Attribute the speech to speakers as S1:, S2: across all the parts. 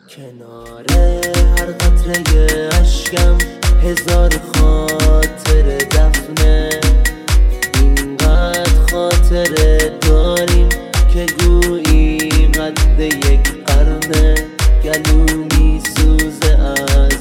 S1: کنار هر قطره اشکم هزار خاطر دفنه. اینقدر خاطره داریم که گویی قد یک قرنه. گلو میسوزه از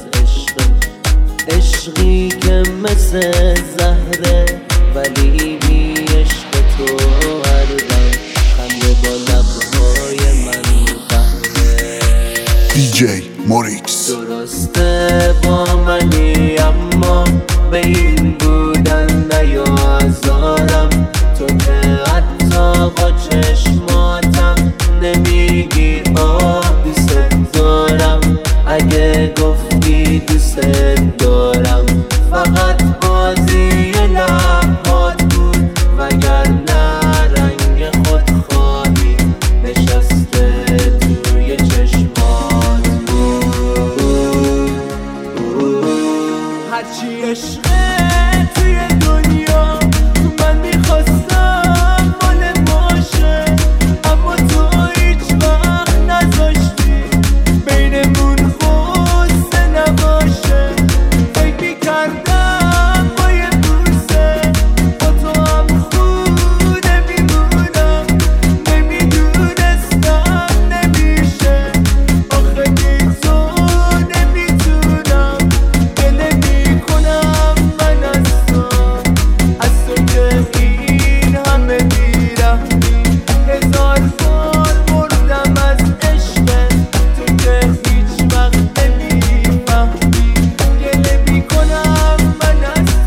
S1: عشقی که مثل زهره، ولی بی عشق تو هر دم خنده با لبهای من قهره.
S2: DJ Morix
S1: درسته با منی اما به این بودن نیازارم. تو که حتی با چشماتم نمیگی دوست دارم. اگه گفتی دوست دارم فقط بازی لبات بود، وگرنه رنگ خودخواهی نشسته توی چشمات بود. هرچی عشقه توی دنیا تو من میخواستم مال باشه، اما تو هیچ وقت نذاشتی بینمون خوصه نباشه. فکر میکردم با یه بوسه با تو هم خوب نمیمونم. نمیدونستم نمیشه، آخه بی تو نمیتونم. گله میکنم من از تو که این همه بیرحمی. هزار بار مردم از عشقت، تو که هیچ وقت نمیفهمی. گله میکنم من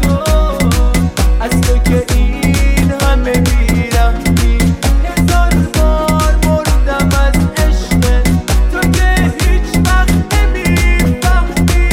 S1: از تو که این همه بیرحمی. هزار بار مردم از عشقت، تو که هیچ وقت نمیفهمی.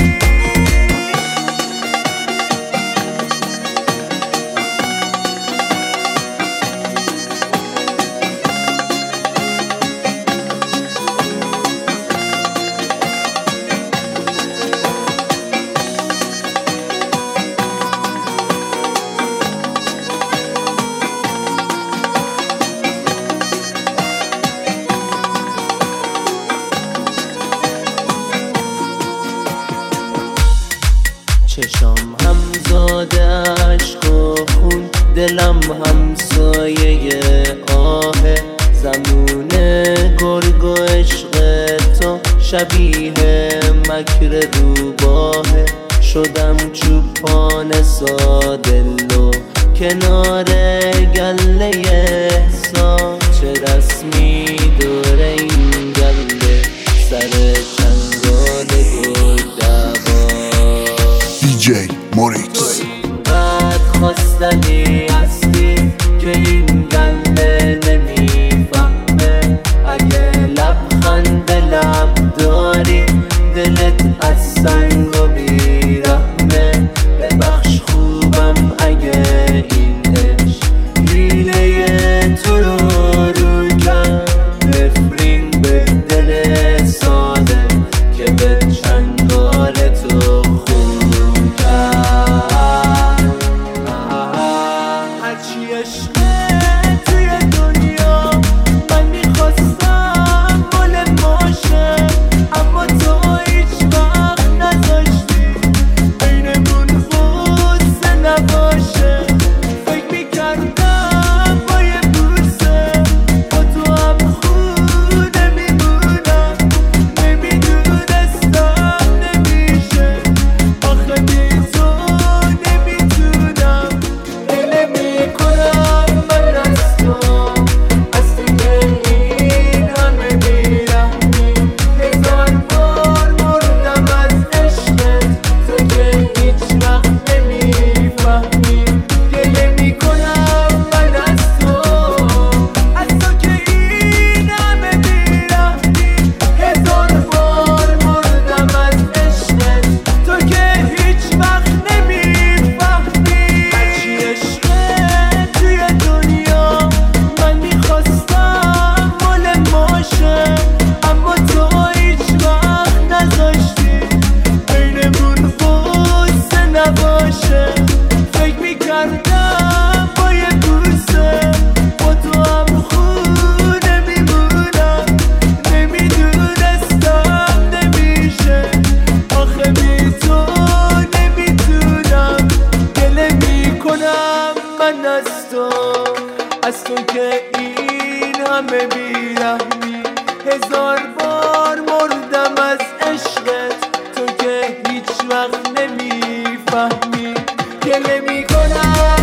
S1: چشام همزاده عشق و خون، دلم همسایه آهه. زمونه گرگ و عشق تو شبیه مکر روباهه. شدم چوپان سادلو کنار گله احساس. چه رسمی دور این گله سر چنگال گل دوا.
S2: DJ Morix
S1: اینقدر خواستنی هستی که این گله نمیفهمه. اگه لبخند لب داری دلت از سنگ و بیرحمه. ببخش خوبم اگه این عشق ریله تو رو کرد. نفرین به دل ساده که به چنگال تو خون کرد. هرچی عشقه توی دنیا من میخواستم مال باشه، اما تو هیچ وقت نذاشتی از تو که این همه بیرحمی. 1000 بار مردم از عشقت، تو که هیچ وقت نمیفهمی. گله میکنم